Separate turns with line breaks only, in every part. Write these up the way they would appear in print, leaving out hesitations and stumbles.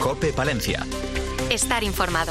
COPE Palencia.
Estar informado.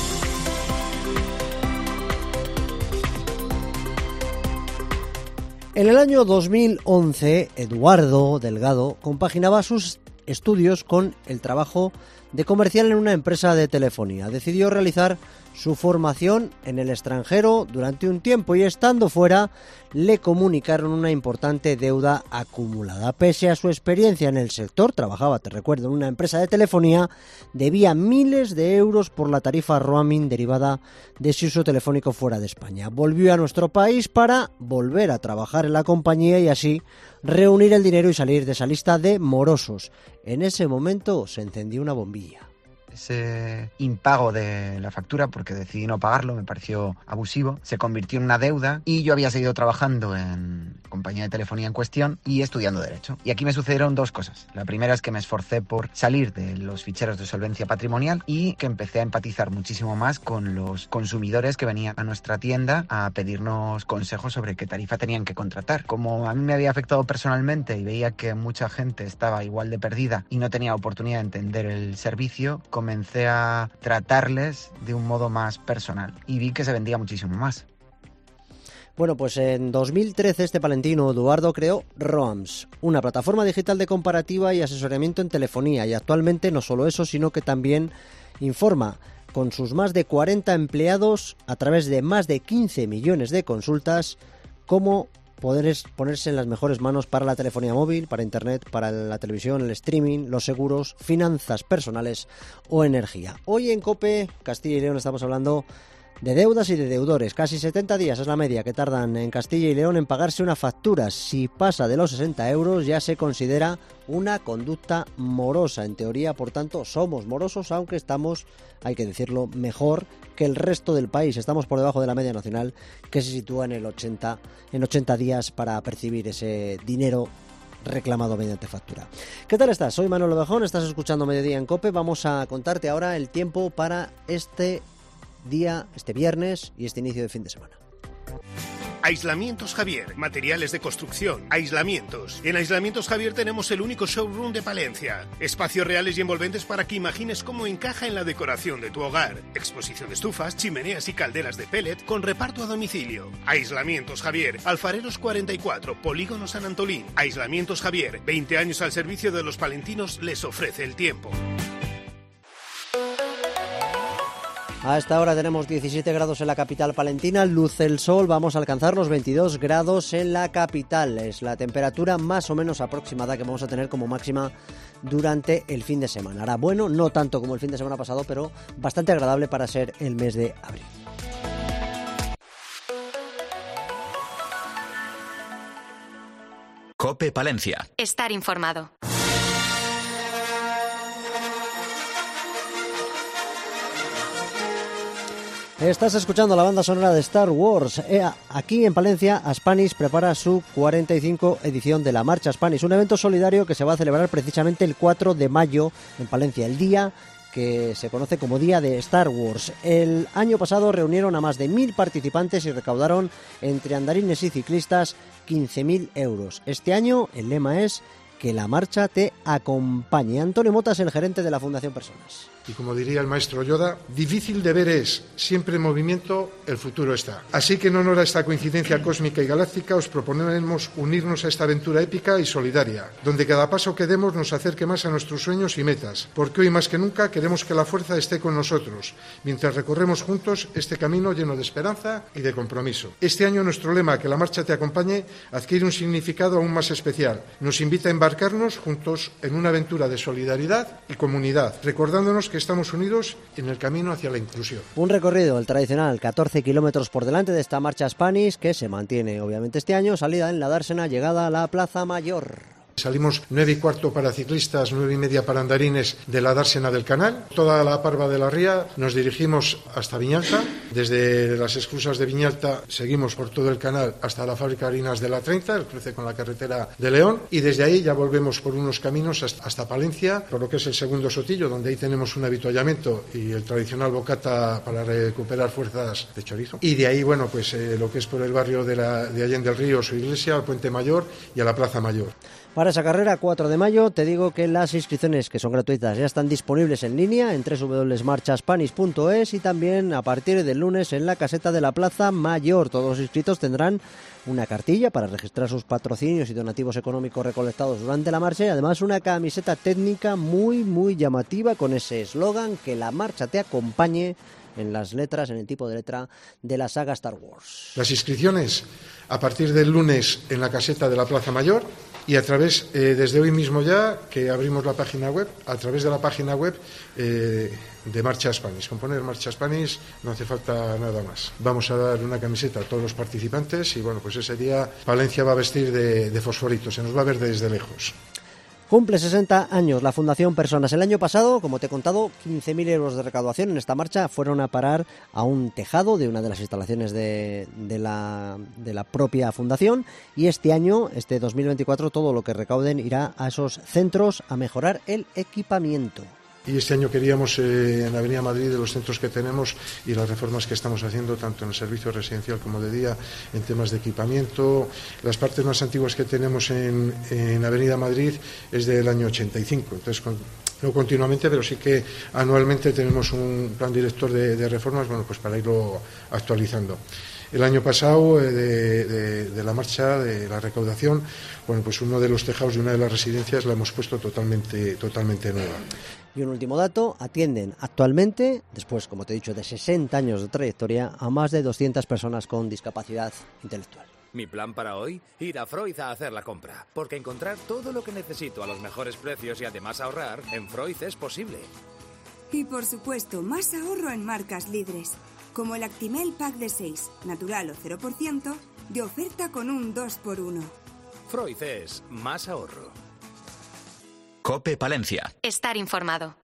En el año 2011, Eduardo Delgado compaginaba sus estudios con el trabajo de comercial en una empresa de telefonía. Decidió realizar su formación en el extranjero durante un tiempo y estando fuera le comunicaron una importante deuda acumulada. Pese a su experiencia en el sector, trabajaba, te recuerdo, en una empresa de telefonía, debía miles de euros por la tarifa roaming derivada de su uso telefónico fuera de España. Volvió a nuestro país para volver a trabajar en la compañía y así reunir el dinero y salir de esa lista de morosos. En ese momento se encendió una bombilla.
Ese impago de la factura, porque decidí no pagarlo, me pareció abusivo, se convirtió en una deuda y yo había seguido trabajando en compañía de telefonía en cuestión y estudiando Derecho. Y aquí me sucedieron dos cosas. La primera es que me esforcé por salir de los ficheros de solvencia patrimonial y que empecé a empatizar muchísimo más con los consumidores que venían a nuestra tienda a pedirnos consejos sobre qué tarifa tenían que contratar. Como a mí me había afectado personalmente y veía que mucha gente estaba igual de perdida y no tenía oportunidad de entender el servicio, comencé a tratarles de un modo más personal y vi que se vendía muchísimo más.
Bueno, pues en 2013 este palentino Eduardo creó Roams, una plataforma digital de comparativa y asesoramiento en telefonía, y actualmente no solo eso, sino que también informa con sus más de 40 empleados a través de más de 15 millones de consultas cómo poder ponerse en las mejores manos para la telefonía móvil, para internet, para la televisión, el streaming, los seguros, finanzas personales o energía. Hoy en COPE Castilla y León estamos hablando de deudas y de deudores. Casi 70 días es la media que tardan en Castilla y León en pagarse una factura. Si pasa de los 60 euros ya se considera una conducta morosa. En teoría, por tanto, somos morosos, aunque estamos, hay que decirlo, mejor que el resto del país. Estamos por debajo de la media nacional, que se sitúa en 80 días para percibir ese dinero reclamado mediante factura. ¿Qué tal estás? Soy Manuel Ovejón, estás escuchando Mediodía en COPE. Vamos a contarte ahora el tiempo para este día, este viernes y este inicio de fin de semana.
Aislamientos Javier, materiales de construcción, aislamientos. En Aislamientos Javier tenemos el único showroom de Palencia. Espacios reales y envolventes para que imagines cómo encaja en la decoración de tu hogar. Exposición de estufas, chimeneas y calderas de pellet con reparto a domicilio. Aislamientos Javier, Alfareros 44, Polígono San Antolín. Aislamientos Javier, 20 años al servicio de los palentinos, les ofrece el tiempo.
A esta hora tenemos 17 grados en la capital palentina, luce el sol, vamos a alcanzar los 22 grados en la capital. Es la temperatura más o menos aproximada que vamos a tener como máxima durante el fin de semana. Hará bueno, no tanto como el fin de semana pasado, pero bastante agradable para ser el mes de abril.
COPE Palencia.
Estar informado.
Estás escuchando la banda sonora de Star Wars. Aquí en Palencia, Aspanish prepara su 45 edición de la Marcha Aspanish, un evento solidario que se va a celebrar precisamente el 4 de mayo en Palencia, el día que se conoce como Día de Star Wars. El año pasado reunieron a más de 1.000 participantes y recaudaron entre andarines y ciclistas 15.000 euros. Este año el lema es que la marcha te acompañe. Antonio Mota es el gerente de la Fundación Personas.
Y como diría el maestro Yoda, difícil de ver es, siempre en movimiento, el futuro está. Así que en honor a esta coincidencia cósmica y galáctica os proponemos unirnos a esta aventura épica y solidaria, donde cada paso que demos nos acerque más a nuestros sueños y metas, porque hoy más que nunca queremos que la fuerza esté con nosotros, mientras recorremos juntos este camino lleno de esperanza y de compromiso. Este año nuestro lema, que la marcha te acompañe, adquiere un significado aún más especial. Nos invita a embarcarnos juntos en una aventura de solidaridad y comunidad, recordándonos que estamos unidos en el camino hacia la inclusión.
Un recorrido, el tradicional, 14 kilómetros por delante de esta marcha Spanish, que se mantiene obviamente este año, salida en la Dársena, llegada a la Plaza Mayor.
Salimos 9:15 para ciclistas, 9:30 para andarines de la Dársena del Canal. Toda la Parva de la Ría nos dirigimos hasta Viñalta. Desde las esclusas de Viñalta seguimos por todo el canal hasta la fábrica de harinas de la 30, el cruce con la carretera de León. Y desde ahí ya volvemos por unos caminos hasta Palencia, por lo que es el segundo Sotillo, donde ahí tenemos un avituallamiento y el tradicional bocata para recuperar fuerzas de chorizo. Y de ahí, bueno, pues lo que es por el barrio de Allende del Río, su iglesia, al Puente Mayor y a la Plaza Mayor.
Para Para esa carrera, 4 de mayo, te digo que las inscripciones, que son gratuitas, ya están disponibles en línea en www.marchaspanis.es y también a partir del lunes en la caseta de la Plaza Mayor. Todos los inscritos tendrán una cartilla para registrar sus patrocinios y donativos económicos recolectados durante la marcha y además una camiseta técnica muy llamativa con ese eslogan: que la marcha te acompañe, en las letras, en el tipo de letra de la saga Star Wars.
Las inscripciones a partir del lunes en la caseta de la Plaza Mayor y a través, desde hoy mismo ya, que abrimos la página web, a través de la página web de Marcha Spanis. Con poner Marcha Spanis no hace falta nada más. Vamos a dar una camiseta a todos los participantes y bueno, pues ese día Palencia va a vestir de fosforito, se nos va a ver desde lejos.
Cumple 60 años la Fundación Personas. El año pasado, como te he contado, 15.000 euros de recaudación en esta marcha fueron a parar a un tejado de una de las instalaciones de la propia fundación, y este año, este 2024, todo lo que recauden irá a esos centros a mejorar el equipamiento.
Y este año queríamos, en la Avenida Madrid, de los centros que tenemos y las reformas que estamos haciendo, tanto en el servicio residencial como de día, en temas de equipamiento. Las partes más antiguas que tenemos en Avenida Madrid es del año 85. Entonces, no continuamente, pero sí que anualmente tenemos un plan director de reformas, bueno, pues para irlo actualizando. El año pasado, de la marcha, de la recaudación, bueno, pues uno de los tejados de una de las residencias la hemos puesto totalmente nueva.
Y un último dato: atienden actualmente, después, como te he dicho, de 60 años de trayectoria, a más de 200 personas con discapacidad intelectual.
Mi plan para hoy: ir a Freud a hacer la compra, porque encontrar todo lo que necesito a los mejores precios y además ahorrar en Freud es posible.
Y por supuesto, más ahorro en marcas líderes, como el Actimel Pack de 6, natural o 0%, de oferta con un 2x1.
Freud es más ahorro.
COPE Palencia.
Estar informado.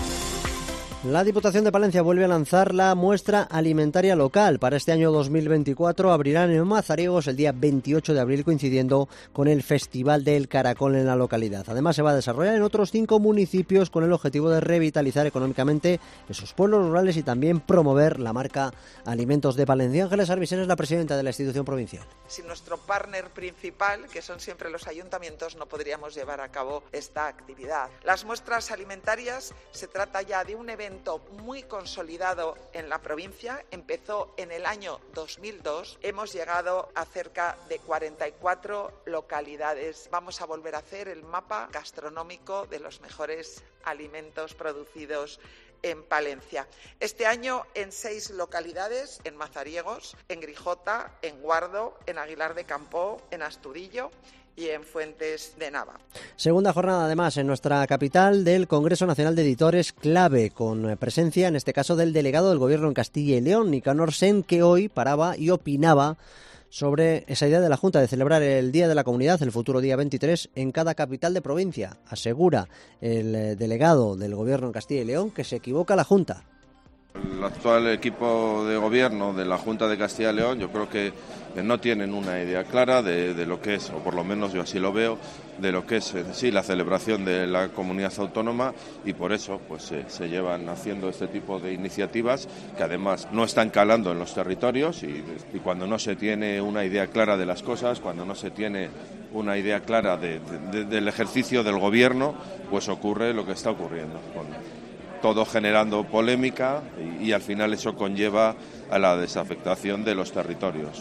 La Diputación de Palencia vuelve a lanzar la muestra alimentaria local. Para este año 2024 abrirán en Mazariegos el día 28 de abril, coincidiendo con el Festival del Caracol en la localidad. Además, se va a desarrollar en otros 5 municipios con el objetivo de revitalizar económicamente esos pueblos rurales y también promover la marca Alimentos de Palencia. Ángeles Arbisen es la presidenta de la institución provincial.
Sin nuestro partner principal, que son siempre los ayuntamientos, no podríamos llevar a cabo esta actividad. Las muestras alimentarias, se trata ya de un evento muy consolidado en la provincia. Empezó en el año 2002. Hemos llegado a cerca de 44 localidades. Vamos a volver a hacer el mapa gastronómico de los mejores alimentos producidos en Palencia. Este año en 6 localidades: en Mazariegos, en Grijota, en Guardo, en Aguilar de Campoo, en Astudillo y en Fuentes de Nava.
Segunda jornada, además, en nuestra capital del Congreso Nacional de Editores, clave, con presencia, en este caso, del delegado del Gobierno en Castilla y León, Nicanor Sen, que hoy paraba y opinaba sobre esa idea de la Junta de celebrar el Día de la Comunidad, el futuro día 23, en cada capital de provincia. Asegura el delegado del Gobierno en Castilla y León que se equivoca la Junta.
El actual equipo de gobierno de la Junta de Castilla y León, yo creo que no tienen una idea clara de lo que es, o por lo menos yo así lo veo, de lo que es en sí la celebración de la comunidad autónoma, y por eso pues se llevan haciendo este tipo de iniciativas que además no están calando en los territorios, y cuando no se tiene una idea clara de las cosas, cuando no se tiene una idea clara del ejercicio del gobierno, pues ocurre lo que está ocurriendo, todo generando polémica y al final eso conlleva a la desafectación de los territorios.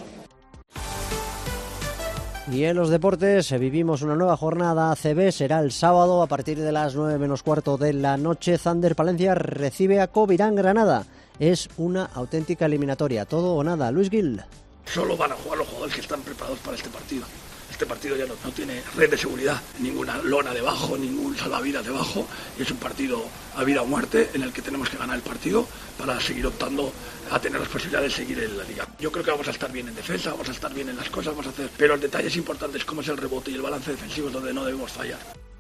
Y en los deportes vivimos una nueva jornada ACB, será el sábado a partir de las 9 menos cuarto de la noche. Thunder Palencia recibe a Covirán Granada. Es una auténtica eliminatoria, todo o nada. Luis Gil.
Solo van a jugar los jugadores que están preparados para este partido. Este partido ya no tiene red de seguridad, ninguna lona debajo, ningún salvavidas debajo, y es un partido a vida o muerte en el que tenemos que ganar el partido para seguir optando a tener las posibilidades de seguir en la liga. Yo creo que vamos a estar bien en defensa, vamos a estar bien en las cosas, vamos a hacer, pero el detalle es importante, es cómo es el rebote y el balance defensivo, es donde no debemos fallar.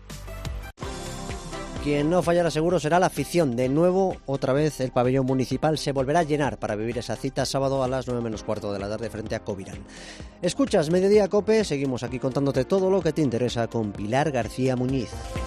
Quien no fallará seguro será la afición. De nuevo, otra vez, el pabellón municipal se volverá a llenar para vivir esa cita sábado a las 9 menos cuarto de la tarde frente a Covirán. Escuchas Mediodía Cope, seguimos aquí contándote todo lo que te interesa con Pilar García Muñiz.